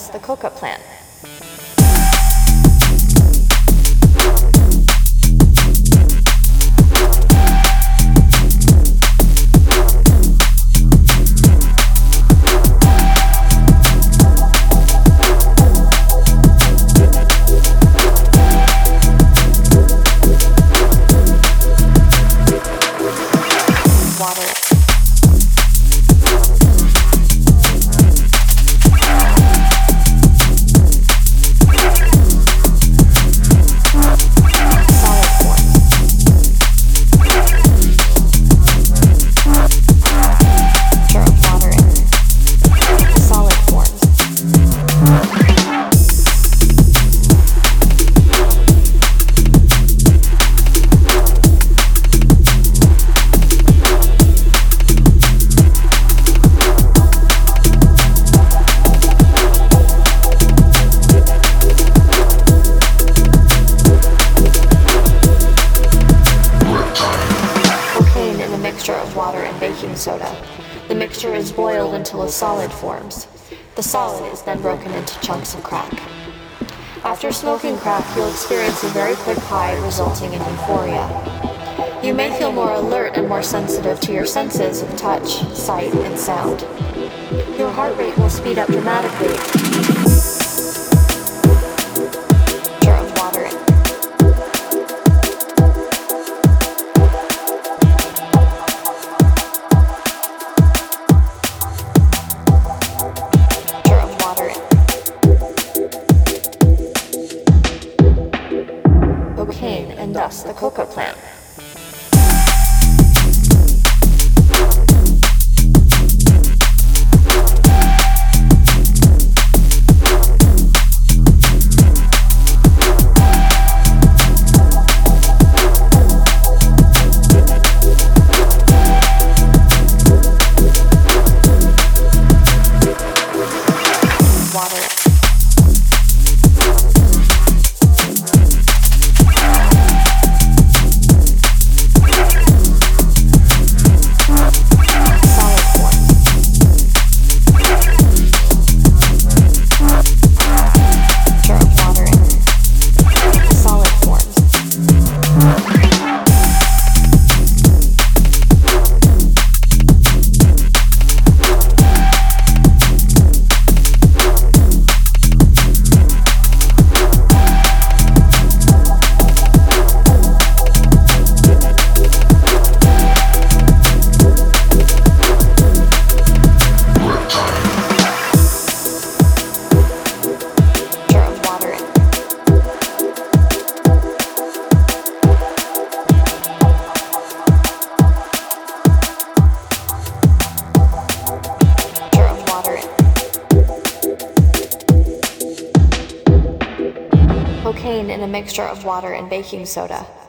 thus the coca plant. Mixture of water and baking soda. The mixture is boiled until a solid forms. The solid is then broken into chunks of crack. After smoking crack, you'll experience a very quick high resulting in euphoria. You may feel more alert and more sensitive to your senses of touch, sight, and sound. Your heart rate will speed up dramatically. Cocaine and thus the coca plant. Cocaine in a mixture of water and baking soda.